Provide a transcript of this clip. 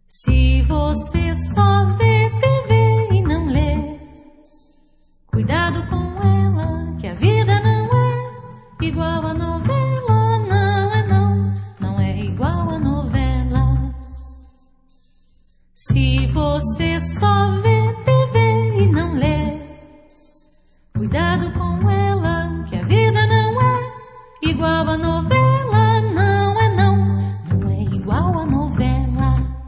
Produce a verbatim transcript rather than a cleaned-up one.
Se você só vê T V e não lê, cuidado com ela, que a vida não é igual a novela. Não é não, não é igual a novela. Se você